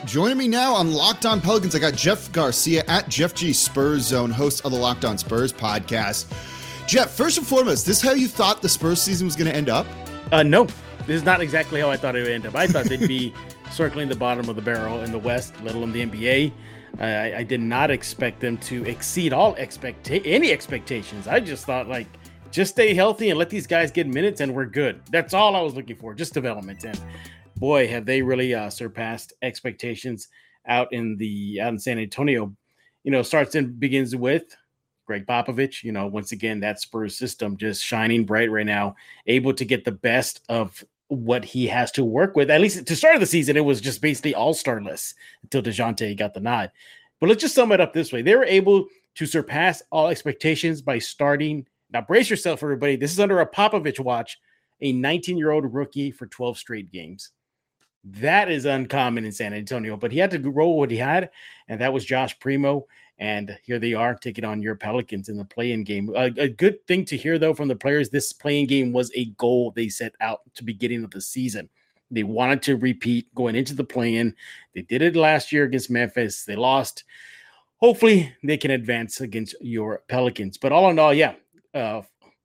Joining me now on Locked On Pelicans, I got Jeff Garcia at Jeff G Spurs Zone, host of the Locked On Spurs podcast. Jeff, first and foremost, this how you thought the Spurs season was going to end up? No, this is not exactly how I thought it would end up. I thought they'd be circling the bottom of the barrel in the West, let alone the NBA. I did not expect them to exceed any expectations. I just thought, just stay healthy and let these guys get minutes and we're good. That's all I was looking for, just development. And boy, have they really surpassed expectations out in San Antonio. Begins with Greg Popovich. Once again, that Spurs system just shining bright right now, able to get the best of what he has to work with. At least to start of the season, it was just basically all-starless until DeJounte got the nod. But let's just sum it up this way. They were able to surpass all expectations by starting. Now, brace yourself, everybody. This is under a Popovich watch, a 19-year-old rookie for 12 straight games. That is uncommon in San Antonio, but he had to roll what he had, and that was Josh Primo. And here they are taking on your Pelicans in the play-in game. A good thing to hear, though, from the players, this play-in game was a goal they set out to beginning of the season. They wanted to repeat going into the play-in. They did it last year against Memphis. They lost. Hopefully, they can advance against your Pelicans. But all in all, yeah, I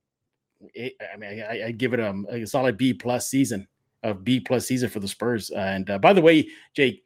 give it a solid B-plus season. A B-plus season for the Spurs. And by the way, Jake,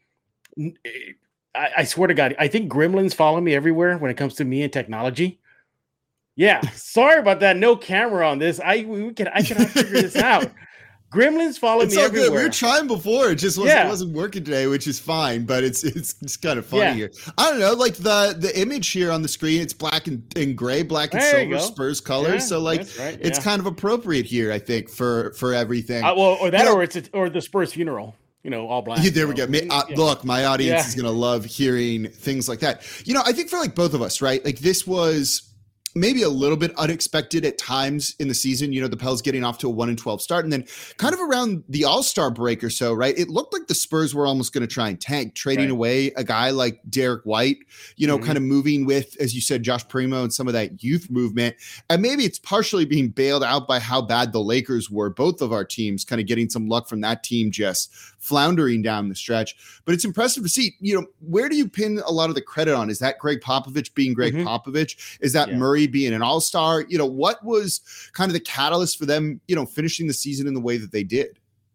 I swear to God, I think gremlins follow me everywhere when it comes to me and technology. Yeah, sorry about that. No camera on this. I cannot figure this out. Gremlins follow me everywhere. Good. We were trying before. It just wasn't working today, which is fine, but it's kind of funny here. I don't know, like the image here on the screen, it's black and gray, black and silver Spurs colors. So it's kind of appropriate here, I think, for everything. Or the Spurs funeral. All black. There we go. Look, my audience is going to love hearing things like that. I think for both of us, right? This was maybe a little bit unexpected at times in the season, the Pels getting off to a 1-12 start. And then kind of around the All-Star break or so, right? It looked like the Spurs were almost going to try and tank, trading away a guy like Derek White, kind of moving with, as you said, Josh Primo and some of that youth movement. And maybe it's partially being bailed out by how bad the Lakers were, both of our teams kind of getting some luck from that team just floundering down the stretch. But it's impressive to see, where do you pin a lot of the credit on? Is that Greg Popovich being Greg Popovich? Is that Murray being an all-star? What was kind of the catalyst for them, finishing the season in the way that they did?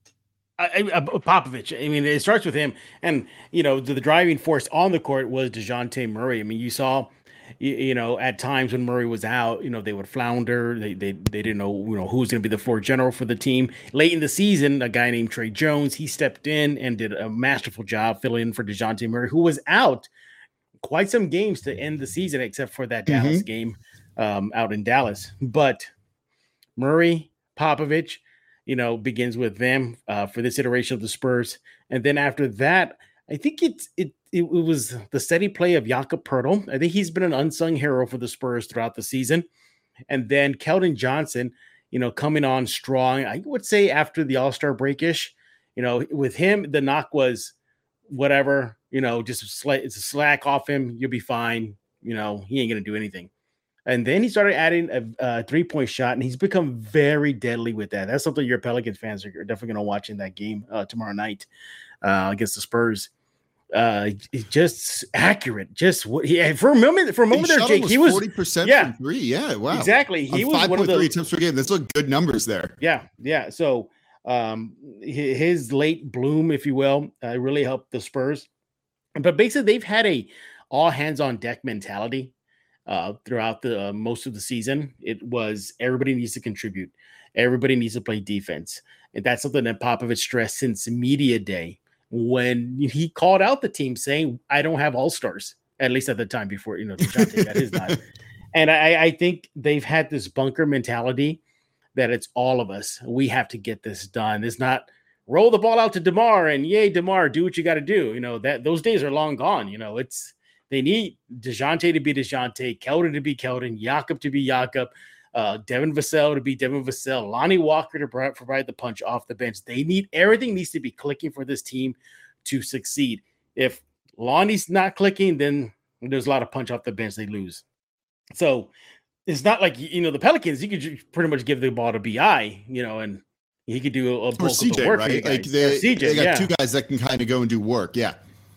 Popovich. It starts with him. And, the driving force on the court was DeJounte Murray. You saw, at times when Murray was out, they would flounder. They didn't know, who was going to be the floor general for the team. Late in the season, a guy named Trey Jones, he stepped in and did a masterful job filling in for DeJounte Murray, who was out quite some games to end the season, except for that Dallas game out in Dallas. But Murray, Popovich, begins with them for this iteration of the Spurs. And then after that, I think it was the steady play of Jakob Poeltl. I think he's been an unsung hero for the Spurs throughout the season. And then Keldon Johnson, coming on strong. I would say after the All-Star break-ish, with him, the knock was whatever, just it's a slack off him. You'll be fine. He ain't going to do anything. And then he started adding a three-point shot, and he's become very deadly with that. That's something your Pelicans fans are definitely going to watch in that game tomorrow night against the Spurs. Just accurate. For a moment there, Jake, he was 40% from three. Yeah, wow, exactly. He was 5.3 attempts per game. That's good numbers there. Yeah. So his late bloom, if you will, really helped the Spurs. But basically, they've had a all hands on deck mentality throughout the most of the season. It was everybody needs to contribute. Everybody needs to play defense. And that's something that Popovich stressed since media day when he called out the team saying, I don't have all-stars, at least at the time before, DeJounte got his nod. And I think they've had this bunker mentality that it's all of us. We have to get this done. It's not roll the ball out to DeMar and yay, DeMar, do what you got to do. That those days are long gone. They need DeJounte to be DeJounte, Keldon to be Keldon, Jakob to be Jakob, Devin Vassell to be Devin Vassell, Lonnie Walker to provide the punch off the bench. Everything needs to be clicking for this team to succeed. If Lonnie's not clicking, then there's a lot of punch off the bench. They lose. So it's not like, the Pelicans, you could pretty much give the ball to BI, and he could do a bulk CJ, of the work. Right? They got two guys that can kind of go and do work. Yeah.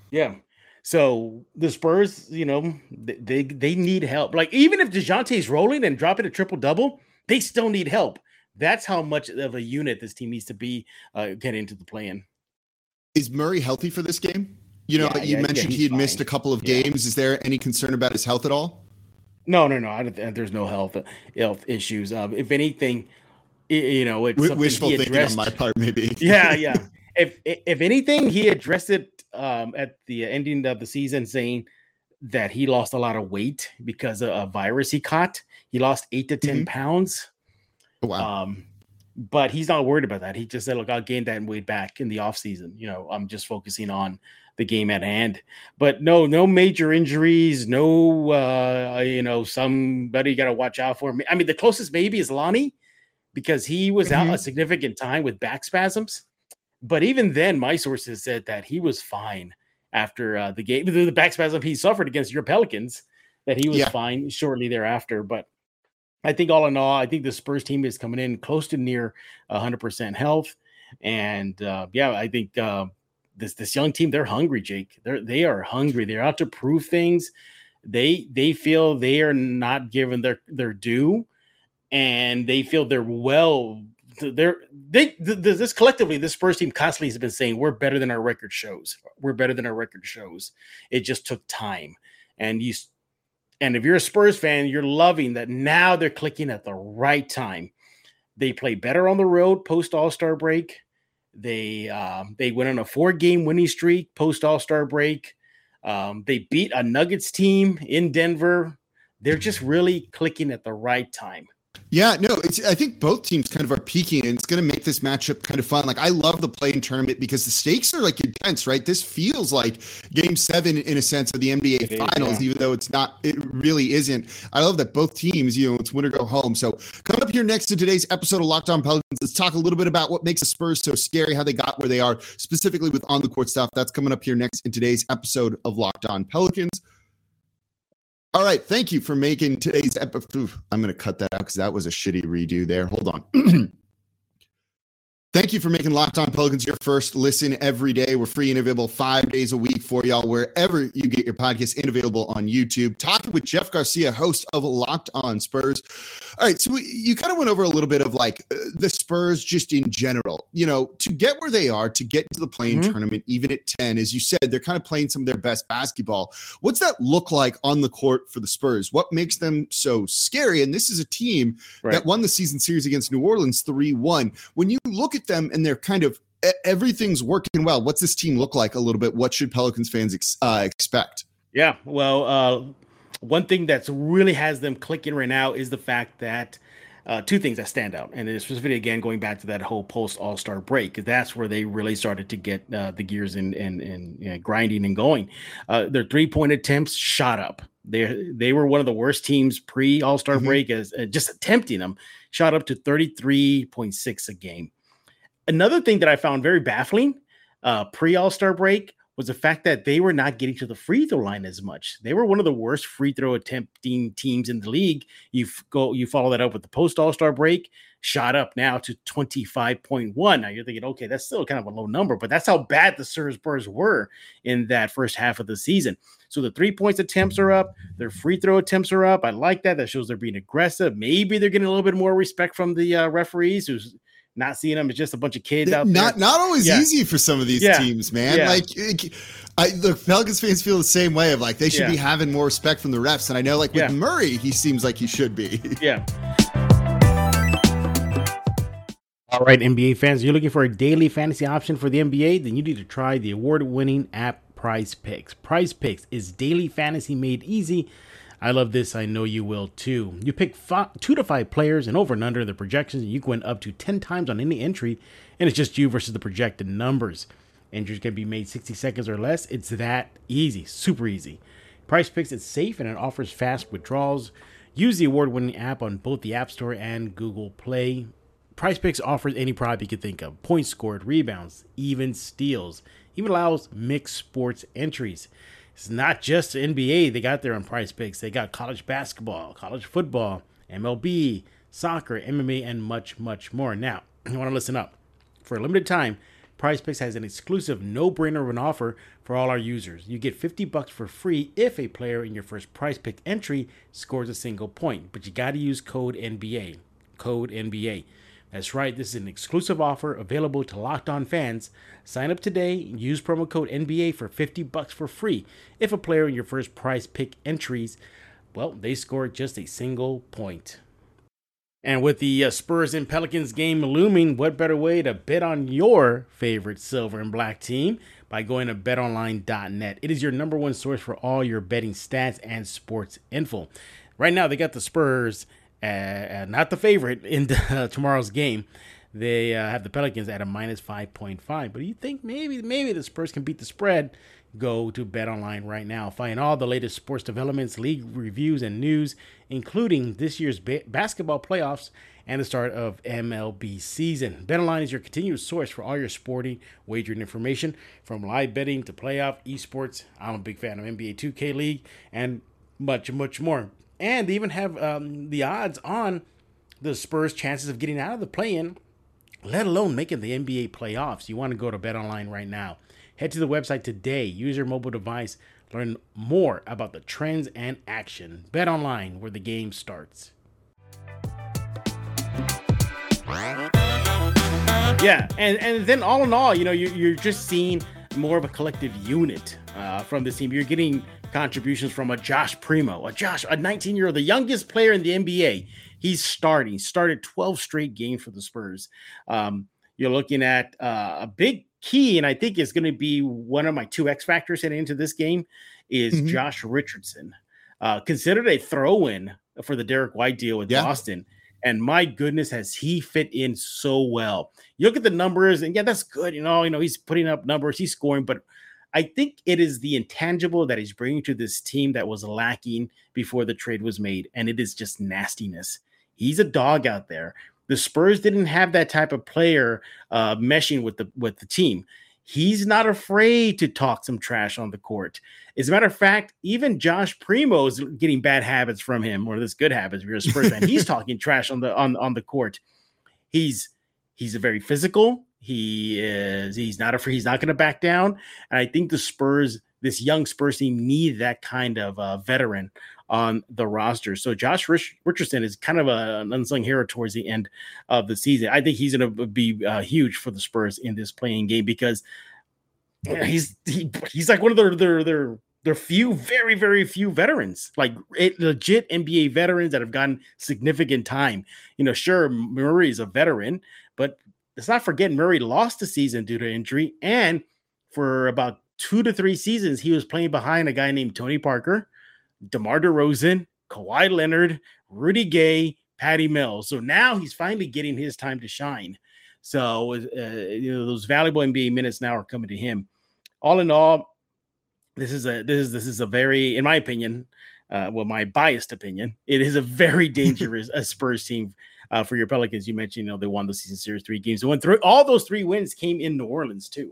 Yeah. So the Spurs, they need help. Like even if DeJounte's rolling and dropping a triple double, they still need help. That's how much of a unit this team needs to be getting into the play-in. Is Murray healthy for this game? You mentioned he had missed a couple of games. Is there any concern about his health at all? No. I don't think there's no health issues. If anything, it's wishful thinking on my part, maybe. Yeah. If anything, he addressed it at the ending of the season, saying that he lost a lot of weight because of a virus he caught. He lost 8 to 10 pounds. Oh, wow. But he's not worried about that. He just said, look, I'll gain that weight back in the offseason. I'm just focusing on the game at hand. But no major injuries. No, somebody you got to watch out for. I mean, the closest maybe is Lonnie, because he was out a significant time with back spasms. But even then, my sources said that he was fine after the game. The back spasm he suffered against your Pelicans, that he was fine shortly thereafter. But I think all in all, I think the Spurs team is coming in close to near 100% health. And I think this young team, they're hungry, Jake. They are hungry. They're out to prove things. They feel they are not given their due, and they feel this collectively, this Spurs team constantly has been saying we're better than our record shows. We're better than our record shows. It just took time. And if you're a Spurs fan, you're loving that now they're clicking at the right time. They play better on the road post All-Star break. They went on a 4-game winning streak post All-Star break. They beat a Nuggets team in Denver. They're just really clicking at the right time. Yeah, no, I think both teams kind of are peaking, and it's going to make this matchup kind of fun. Like, I love the play-in tournament because the stakes are like intense, right? This feels like Game 7 in a sense of the NBA Finals, even though it's not. It really isn't. I love that both teams, it's win or go home. So coming up here next to today's episode of Locked On Pelicans, let's talk a little bit about what makes the Spurs so scary, how they got where they are, specifically with on-the-court stuff. That's coming up here next in today's episode of Locked On Pelicans. All right. Thank you for making today's episode. I'm going to cut that out because that was a shitty redo there. Hold on. Thank you for making Locked On Pelicans your first listen every day. We're free and available 5 days a week for y'all, wherever you get your podcasts, and available on YouTube. Talking with Jeff Garcia, host of Locked On Spurs. All right, so you kind of went over a little bit of like the Spurs just in general. To get where they are, to get into the play-in tournament, even at 10, as you said, they're kind of playing some of their best basketball. What's that look like on the court for the Spurs? What makes them so scary? And this is a team that won the season series against New Orleans 3-1. When you look at them and they're kind of everything's working well, what's this team look like a little bit? What should Pelicans fans expect? Yeah, well, one thing that's really has them clicking right now is the fact that two things that stand out, and it's specifically again going back to that whole post All-Star break, because that's where they really started to get the gears and grinding and going. Their 3-point attempts shot up. They were one of the worst teams pre All-Star break, as just attempting them, shot up to 33.6 a game. Another thing that I found very baffling pre All-Star break was the fact that they were not getting to the free throw line as much. They were one of the worst free throw attempting teams in the league. You follow that up with the post All-Star break, shot up now to 25.1. Now you're thinking, okay, that's still kind of a low number, but that's how bad the Spurs were in that first half of the season. So the 3-point attempts are up, their free throw attempts are up. I like that. That shows they're being aggressive. Maybe they're getting a little bit more respect from the referees, who's not seeing them as just a bunch of kids out there. Not always easy for some of these teams, man. Like, the Pelicans fans feel the same way of like they should be having more respect from the refs. And I know, like with Murray, he seems like he should be. Yeah. All right, NBA fans, you're looking for a daily fantasy option for the NBA? Then you need to try the award-winning app Prize Picks. Prize Picks is daily fantasy made easy. I love this. I know you will too. You pick 2 to 5 players and over and under the projections, and you can win up to 10 times on any entry, and it's just you versus the projected numbers. Entries can be made 60 seconds or less. It's that easy, super easy. Prize Picks is safe and it offers fast withdrawals. Use the award-winning app on both the App Store and Google Play. Prize Picks offers any prop you could think of: points scored, rebounds, even steals. Even allows mixed sports entries. It's not just NBA they got there on Prize Picks. They got college basketball, college football, MLB, soccer, MMA, and much, much more. Now, you want to listen up. For a limited time, PrizePicks has an exclusive no-brainer of an offer for all our users. You get $50 for free if a player in your first PrizePick entry scores a single point, but you got to use code NBA. Code NBA. That's right, this is an exclusive offer available to Locked On fans. Sign up today and use promo code NBA for $50 for free if a player in your first PrizePick entries, well, they score just a single point. And with the Spurs and Pelicans game looming, what better way to bet on your favorite silver and black team by going to betonline.net. It is your number one source for all your betting stats and sports info. Right now, they got the Spurs not the favorite in tomorrow's game. They have the Pelicans at a minus 5.5. But you think maybe the Spurs can beat the spread? Go to BetOnline right now. Find all the latest sports developments, league reviews, and news, including this year's basketball playoffs and the start of MLB season. BetOnline is your continuous source for all your sporting wagering information, from live betting to playoff, esports. I'm a big fan of NBA 2K League and much, much more. And they even have the odds on the Spurs' chances of getting out of the play-in, let alone making the NBA playoffs. You want to go to BetOnline right now. Head to the website today. Use your mobile device. Learn more about the trends and action. BetOnline, where the game starts. Yeah, and then all in all, you're just seeing more of a collective unit from this team. You're getting contributions from a Josh Primo, a 19-year-old, the youngest player in the NBA. He's started 12 straight games for the Spurs. You're looking at a big key, and I think it's going to be one of my two X factors heading into this game, is Josh Richardson. Considered a throw-in for the Derek White deal with Boston. And my goodness, has he fit in so well. You look at the numbers, and that's good. He's putting up numbers, he's scoring, but I think it is the intangible that he's bringing to this team that was lacking before the trade was made, and it is just nastiness. He's a dog out there. The Spurs didn't have that type of player meshing with the team. He's not afraid to talk some trash on the court. As a matter of fact, even Josh Primo is getting bad habits from him, or this good habits. If you're a Spurs fan, he's talking trash on the court. He's very physical. He's not afraid. He's not going to back down. And I think this young Spurs team need that kind of veteran on the roster. So Josh Richardson is kind of an unsung hero towards the end of the season. I think he's going to be huge for the Spurs in this playing game, because he's like one of their few, very, very few veterans, like legit NBA veterans that have gotten significant time. Sure, Murray's a veteran, but let's not forget Murray lost the season due to injury, and for about 2 to 3 seasons, he was playing behind a guy named Tony Parker, DeMar DeRozan, Kawhi Leonard, Rudy Gay, Patty Mills. So now he's finally getting his time to shine. So those valuable NBA minutes now are coming to him. All in all, this is a very, in my opinion, my biased opinion, it is a very dangerous Spurs team for your Pelicans. You mentioned, they won the season series 3 games. They won all those 3 wins came in New Orleans too.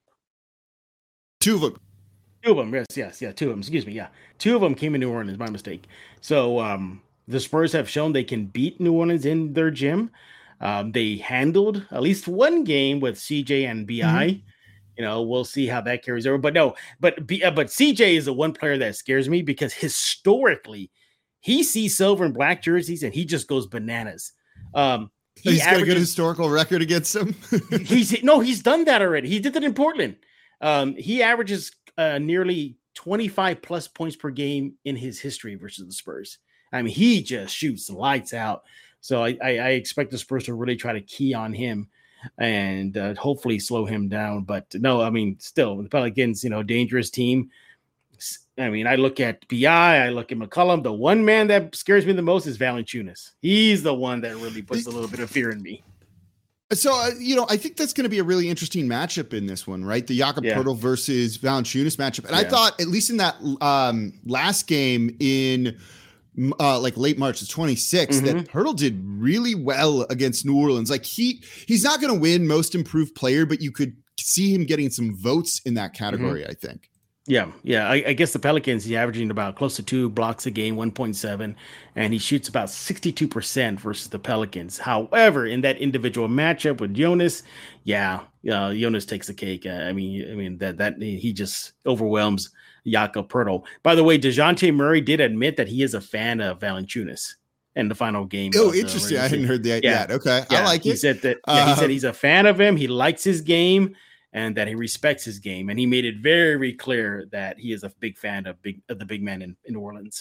2 of them. 2 of them, yes, 2 of them. Excuse me, 2 of them came in New Orleans. My mistake. So the Spurs have shown they can beat New Orleans in their gym. They handled at least one game with CJ and BI. We'll see how that carries over. But CJ is the one player that scares me, because historically he sees silver and black jerseys and he just goes bananas. He's got a good historical record against him. he's done that already. He did that in Portland. He averages nearly 25 plus points per game in his history versus the Spurs. I mean, he just shoots lights out. So I expect the Spurs to really try to key on him and hopefully slow him down. But no, I mean, still the Pelicans, dangerous team. I mean, I look at BI, I look at McCollum. The one man that scares me the most is Valanciunas. He's the one that really puts a little bit of fear in me. So, I think that's going to be a really interesting matchup in this one, right? The Jakob Poeltl versus Valanciunas matchup. And I thought, at least in that last game in late March, the 26th, that Poeltl did really well against New Orleans. Like he's not going to win most improved player, but you could see him getting some votes in that category, I think. Yeah. I guess the Pelicans, he's averaging about close to 2 blocks a game, 1.7, and he shoots about 62% versus the Pelicans. However, in that individual matchup with Jonas, Jonas takes the cake. I mean that he just overwhelms Jakob Poeltl. By the way, DeJounte Murray did admit that he is a fan of Valanciunas in the final game. Oh, interesting. I hadn't heard that yet. Okay, I like he it. Said that. He said he's a fan of him. He likes his game, and that he respects his game. And he made it very, very clear that he is a big fan of the big man in New Orleans.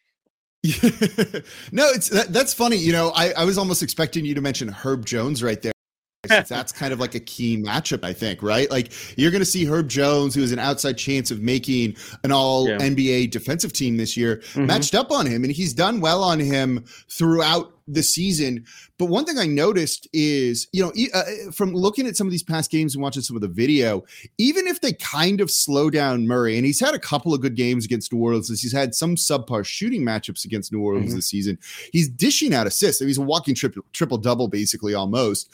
No, that's funny. I was almost expecting you to mention Herb Jones right there. That's kind of like a key matchup, I think, right? Like you're going to see Herb Jones, who has an outside chance of making an all NBA defensive team this year, matched up on him. And he's done well on him throughout the season. But one thing I noticed is, from looking at some of these past games and watching some of the video, even if they kind of slow down Murray, and he's had a couple of good games against New Orleans, he's had some subpar shooting matchups against New Orleans this season. He's dishing out assists. He's a walking triple double, basically, almost.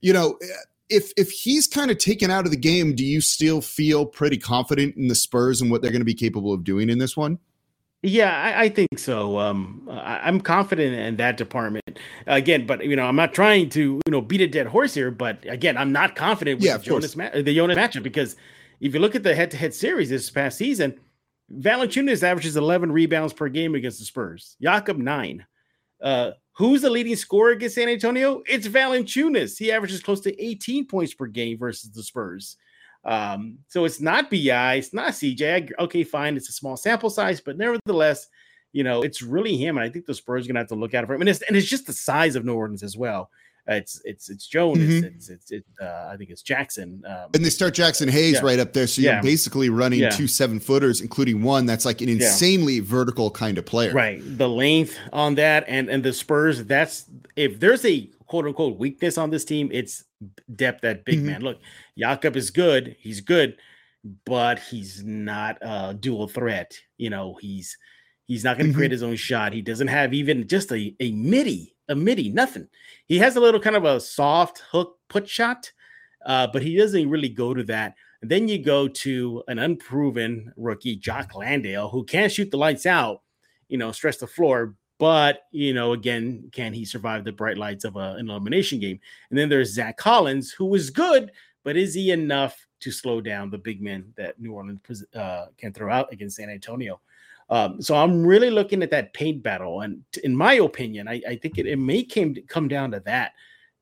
If he's kind of taken out of the game, do you still feel pretty confident in the Spurs and what they're going to be capable of doing in this one? Yeah, I think so. I'm confident in that department again, but I'm not trying to beat a dead horse here. But again, I'm not confident with the Jonas matchup, because if you look at the head-to-head series this past season, Valanciunas averages 11 rebounds per game against the Spurs. Jakob 9. Who's the leading scorer against San Antonio? It's Valanciunas. He averages close to 18 points per game versus the Spurs. So it's not BI, it's not CJ. Okay, fine, it's a small sample size, but nevertheless, it's really him, and I think the Spurs are gonna have to look out for him. And it's just the size of New Orleans as well. It's Jones. I think it's Jackson. And they start Jackson Hayes right up there, so you're basically running 2 7-footers, including one that's like an insanely vertical kind of player. Right, the length on that, and the Spurs. That's if there's a quote unquote weakness on this team, it's depth at big man. Look, Jakob is good. He's good, but he's not a dual threat. He's not going to create his own shot. He doesn't have even just a midi, nothing. He has a little kind of a soft hook put shot, but he doesn't really go to that. And then you go to an unproven rookie, Jock Landale, who can shoot the lights out, stretch the floor. But, again, can he survive the bright lights of an elimination game? And then there's Zach Collins, who is good, but is he enough to slow down the big men that New Orleans can throw out against San Antonio? So I'm really looking at that paint battle. And in my opinion, I think it may come down to that.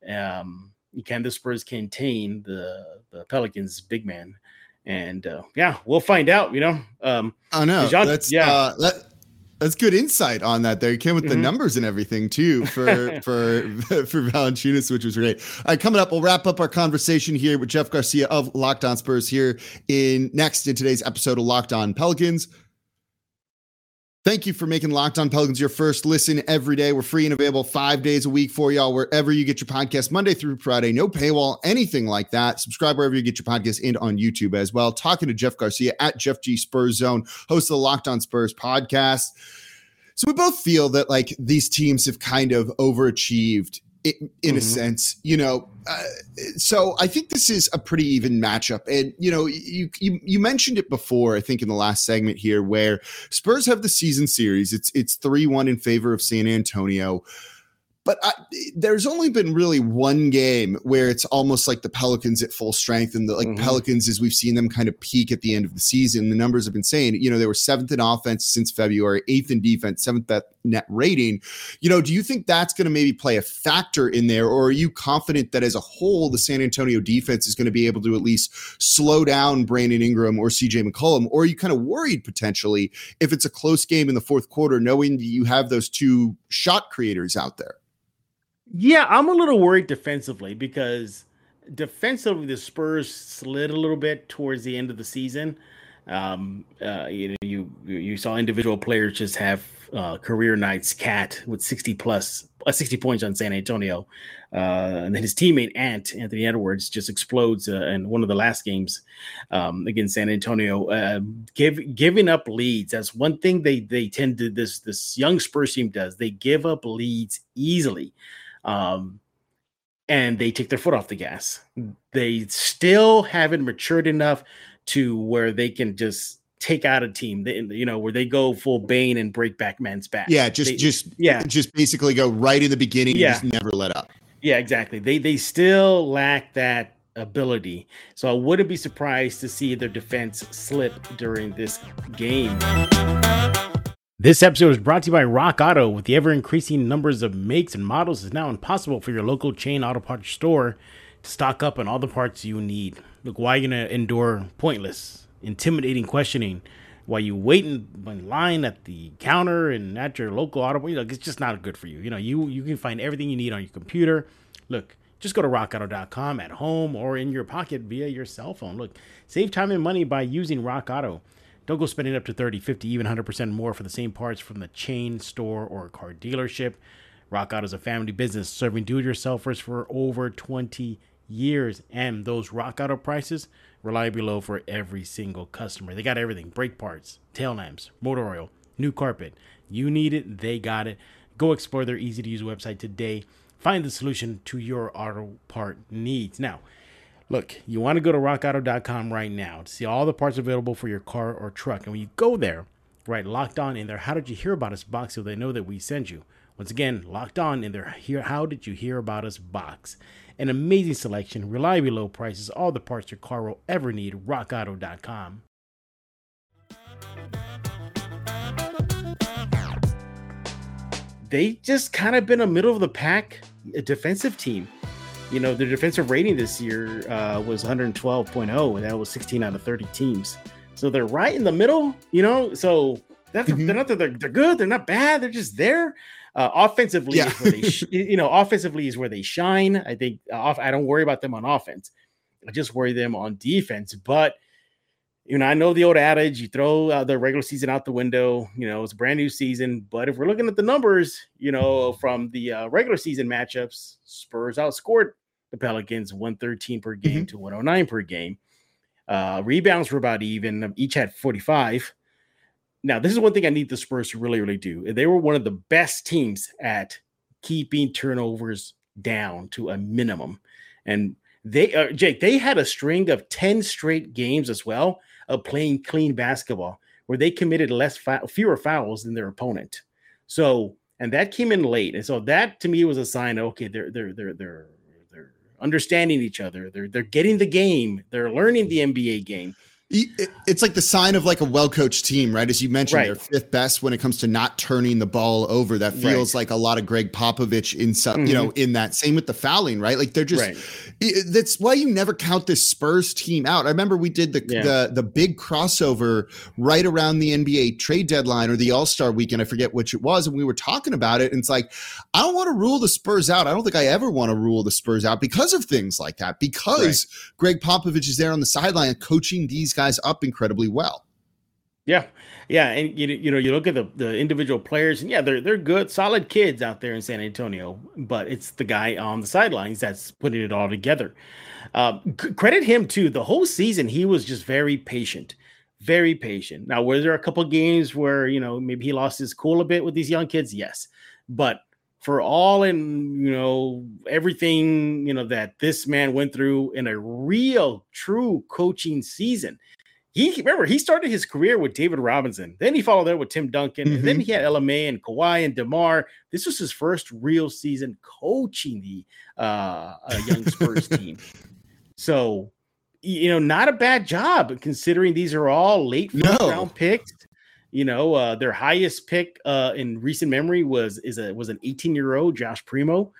Can the Spurs contain the Pelicans big man? And, we'll find out, I know. That's good insight on that there. You came with the numbers and everything too for Valanciunas, which was great. All right, coming up, we'll wrap up our conversation here with Jeff Garcia of Locked On Spurs here in today's episode of Locked On Pelicans. Thank you for making Locked On Pelicans your first listen every day. We're free and available 5 days a week for y'all, wherever you get your podcast, Monday through Friday. No paywall, anything like that. Subscribe wherever you get your podcast and on YouTube as well. Talking to Jeff Garcia at Jeff G Spurs Zone, host of the Locked On Spurs podcast. So we both feel that like these teams have kind of overachieved in a sense, so I think this is a pretty even matchup. And, you mentioned it before, I think in the last segment here, where Spurs have the season series. It's 3-1 in favor of San Antonio. But there's only been really one game where it's almost like the Pelicans at full strength, and the Pelicans, as we've seen them kind of peak at the end of the season, the numbers have been saying, they were 7th in offense since February, 8th in defense, 7th net rating. Do you think that's going to maybe play a factor in there, or are you confident that as a whole, the San Antonio defense is going to be able to at least slow down Brandon Ingram or CJ McCollum? Or are you kind of worried potentially if it's a close game in the fourth quarter, knowing that you have those two shot creators out there? Yeah, I'm a little worried defensively, because defensively the Spurs slid a little bit towards the end of the season. You saw individual players just have career nights. Cat with 60 points on San Antonio, and then his teammate Anthony Edwards just explodes in one of the last games against San Antonio, giving up leads. That's one thing they tend to this young Spurs team does. They give up leads easily. And they take their foot off the gas. They still haven't matured enough to where they can just take out a team, where they go full Bane and break back man's back. Yeah, just basically go right in the beginning and just never let up. Yeah, exactly. They still lack that ability. So I wouldn't be surprised to see their defense slip during this game. This episode is brought to you by Rock Auto. With the ever-increasing numbers of makes and models, it's now impossible for your local chain auto parts store to stock up on all the parts you need. Look, why are you going to endure pointless, intimidating questioning while you wait in line at the counter and at your local auto? It's just not good for you. You can find everything you need on your computer. Look, just go to rockauto.com at home or in your pocket via your cell phone. Look, save time and money by using Rock Auto. Don't go spending up to 30, 50, even 100% more for the same parts from the chain store or car dealership. Rock Auto is a family business serving do-it-yourselfers for over 20 years. And those Rock Auto prices, reliably low for every single customer. They got everything: brake parts, tail lamps, motor oil, new carpet. You need it, they got it. Go explore their easy-to-use website today. Find the solution to your auto part needs. Now, look, you want to go to rockauto.com right now to see all the parts available for your car or truck. And when you go there, right, Locked On in their How Did You Hear About Us box so they know that we sent you. Once again, Locked On in their How Did You Hear About Us box. An amazing selection, reliably low prices, all the parts your car will ever need. rockauto.com. They just kind of been a middle of the pack defensive team. Their defensive rating this year was 112.0, and that was 16 out of 30 teams. So they're right in the middle, So they're good, they're not bad, they're just there. Offensively, is where offensively is where they shine. I think I don't worry about them on offense. I just worry them on defense. But I know the old adage: you throw the regular season out the window. It's a brand new season. But if we're looking at the numbers, from the regular season matchups, Spurs outscored the Pelicans 113 per game to 109 per game. Rebounds were about even. Each had 45. Now, this is one thing I need the Spurs to really, really do. They were one of the best teams at keeping turnovers down to a minimum. And Jake, they had a string of 10 straight games as well of playing clean basketball where they committed fewer fouls than their opponent. So, and that came in late. And so that to me was a sign of, okay, they're understanding each other. They're getting the game. They're learning the NBA game. It's like the sign of like a well-coached team, right? As you mentioned, they're fifth best when it comes to not turning the ball over. That feels like a lot of Greg Popovich in some, in that. Same with the fouling, right? Like they're just. That's why you never count this Spurs team out. I remember we did the big crossover right around the NBA trade deadline or the All-Star weekend. I forget which it was, and we were talking about it. And it's like, I don't want to rule the Spurs out. I don't think I ever want to rule the Spurs out because of things like that. Because Greg Popovich is there on the sideline coaching these guys up incredibly well. Yeah, and you look at the individual players, and they're good, solid kids out there in San Antonio. But it's the guy on the sidelines that's putting it all together. Credit him too. The whole season he was just very patient. Now, were there a couple of games where maybe he lost his cool a bit with these young kids? Yes, but for all in everything that this man went through in a real true coaching season. He started his career with David Robinson. Then he followed there with Tim Duncan. And then he had LMA and Kawhi and DeMar. This was his first real season coaching the young Spurs team. So, not a bad job considering these are all late first round picks. Their highest pick in recent memory was an 18-year-old Josh Primo.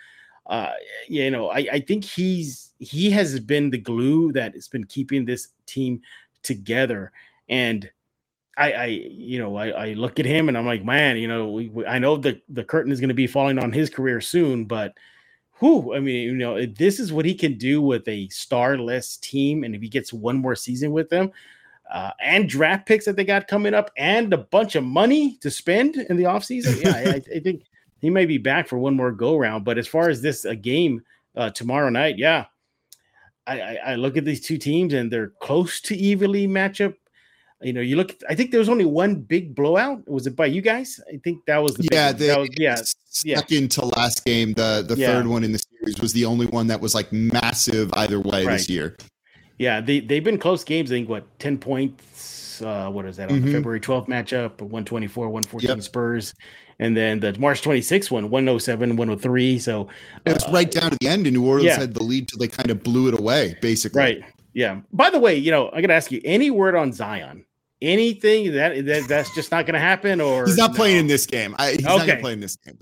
I think he has been the glue that has been keeping this team together. And I look at him and I'm like, man, I know the curtain is going to be falling on his career soon, but this is what he can do with a starless team. And if he gets one more season with them, and draft picks that they got coming up and a bunch of money to spend in the offseason, I think he may be back for one more go round. But as far as this game tomorrow night, I look at these two teams and they're close to evenly matchup. You look. I think there was only one big blowout. Was it by you guys? I think that was the second to last game. The third one in the series was the only one that was like massive either way this year. Yeah, they've been close games. I think 10 points. What is that on the February 12th matchup? 124, 114 Spurs. And then the March 26th one, 107, 103. So it was right down to the end, and New Orleans had the lead till they kind of blew it away, basically. Right. Yeah. By the way, I got to ask you, any word on Zion? Anything that's just not going to happen? Or he's not playing in this game. He's not going to play in this game.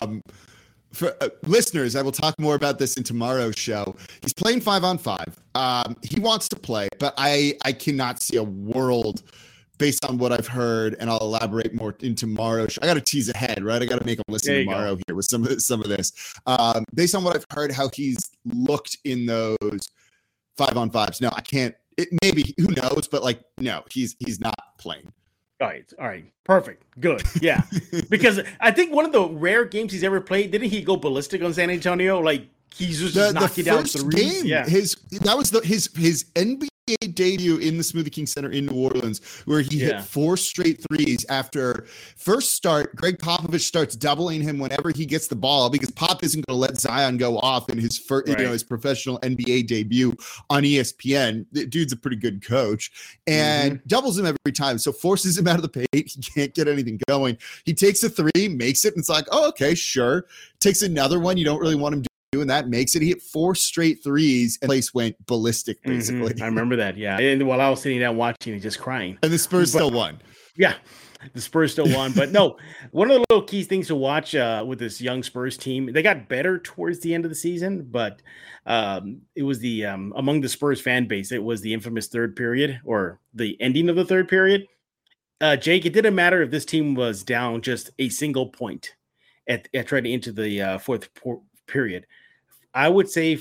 For listeners, I will talk more about this in tomorrow's show. He's playing 5-on-5. He wants to play, but I cannot see a world based on what I've heard, and I'll elaborate more in tomorrow's show. I got to tease ahead, right? I got to make him listen tomorrow here with some of this. Based on what I've heard, how he's looked in those 5-on-5s. No, I can't. Maybe, who knows? But no, he's not playing. All right. Perfect. Good. Yeah. Because I think one of the rare games he's ever played, didn't he go ballistic on San Antonio? Like he's just knocking down threes. Yeah. That was his NBA debut in the Smoothie King Center in New Orleans, where he hit 4 straight threes after first start. Greg Popovich starts doubling him whenever he gets the ball, because Pop isn't going to let Zion go off in his first, his professional NBA debut on ESPN. The dude's a pretty good coach, and doubles him every time. So forces him out of the paint. He can't get anything going. He takes a 3, makes it, and it's like, oh, okay, sure. Takes another one. You don't really want him doing that, makes it. He hit 4 straight threes, and the place went ballistic, basically. I remember that, yeah. And while I was sitting down watching and just crying. And the Spurs still won. Yeah, the Spurs still won. But no, one of the little key things to watch with this young Spurs team, they got better towards the end of the season, but it was the among the Spurs fan base, it was the infamous third period, or the ending of the third period. Jake, it didn't matter if this team was down just a single point at trying to enter the fourth period. I would say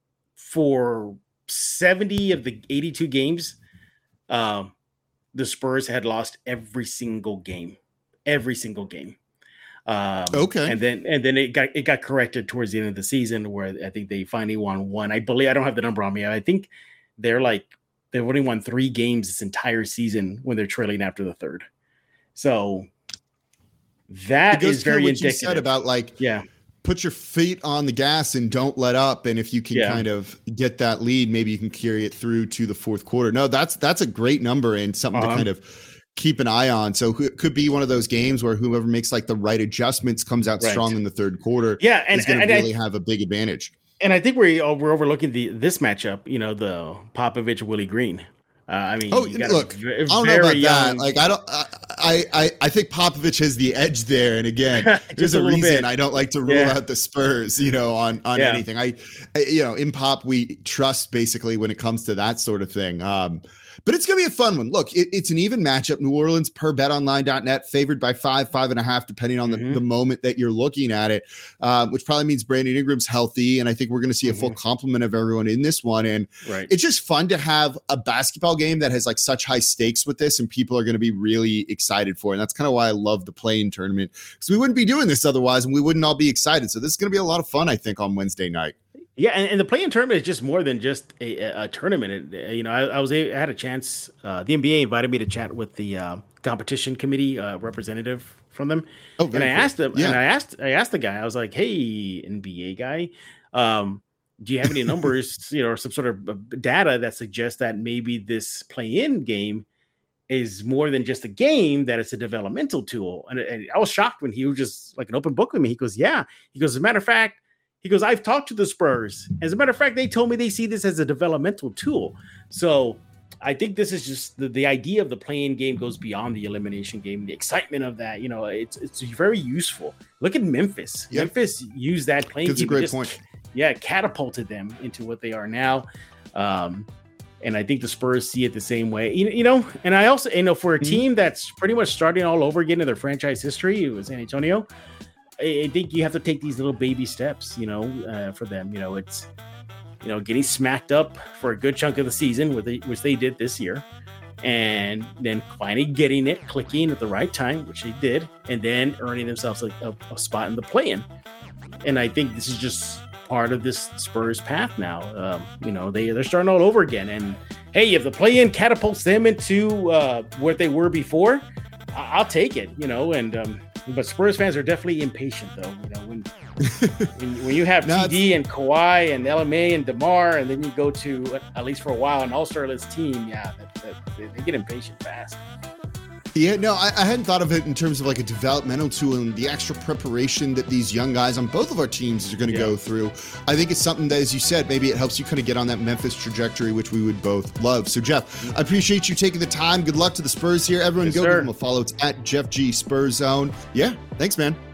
for 70 of the 82 games, the Spurs had lost every single game. Okay. And then it got corrected towards the end of the season, where I think they finally won 1. I believe, I don't have the number on me. I think they've only won 3 games this entire season when they're trailing after the third. So that is very indicative. You said about put your feet on the gas and don't let up. And if you can kind of get that lead, maybe you can carry it through to the fourth quarter. No, that's a great number and something to kind of keep an eye on. So it could be one of those games where whoever makes the right adjustments comes out strong in the third quarter. Yeah, and is going to really have a big advantage. And I think we're overlooking this matchup. The Popovich Willie Green. I mean, look, I don't know about that. I think Popovich has the edge there. And again, there's a reason I don't like to rule out the Spurs, on anything. In Pop, we trust basically when it comes to that sort of thing. But it's going to be a fun one. Look, it's an even matchup. New Orleans per betonline.net favored by 5.5, depending on the moment that you're looking at it, which probably means Brandon Ingram's healthy. And I think we're going to see a full complement of everyone in this one. And it's just fun to have a basketball game that has such high stakes with this, and people are going to be really excited for it. And that's kind of why I love the play-in tournament, because we wouldn't be doing this otherwise, and we wouldn't all be excited. So this is going to be a lot of fun, I think, on Wednesday night. Yeah, and the play-in tournament is just more than just a tournament. I had a chance. The NBA invited me to chat with the competition committee representative from them, and I asked them. Yeah. And I asked the guy. I was like, "Hey, NBA guy, do you have any numbers, or some sort of data that suggests that maybe this play-in game is more than just a game, that it's a developmental tool?" And I was shocked when he was just like an open book with me. He goes, "Yeah." He goes, "As a matter of fact." He goes, "I've talked to the Spurs. As a matter of fact, they told me they see this as a developmental tool." So I think this is just the idea of the play-in game goes beyond the elimination game. The excitement of that, it's very useful. Look at Memphis. Yep. Memphis used that play-in game. That's a great point. Yeah, catapulted them into what they are now. And I think the Spurs see it the same way. And I also, for a team that's pretty much starting all over again in their franchise history, it was San Antonio. I think you have to take these little baby steps, for them. It's, getting smacked up for a good chunk of the season, which they did this year, and then finally getting it clicking at the right time, which they did, and then earning themselves a spot in the play-in. And I think this is just part of this Spurs path now. They're starting all over again. And hey, if the play-in catapults them into what they were before, I'll take it. But Spurs fans are definitely impatient, though. when you have TD and Kawhi and LMA and DeMar, and then you go to, at least for a while, an all-star-less team, they get impatient fast. Yeah, no, I hadn't thought of it in terms of like a developmental tool and the extra preparation that these young guys on both of our teams are going to go through. I think it's something that, as you said, maybe it helps you kind of get on that Memphis trajectory, which we would both love. So, Jeff, I appreciate you taking the time. Good luck to the Spurs here. Everyone, go give them a follow. It's at Jeff G Spurs Zone. Yeah, thanks, man.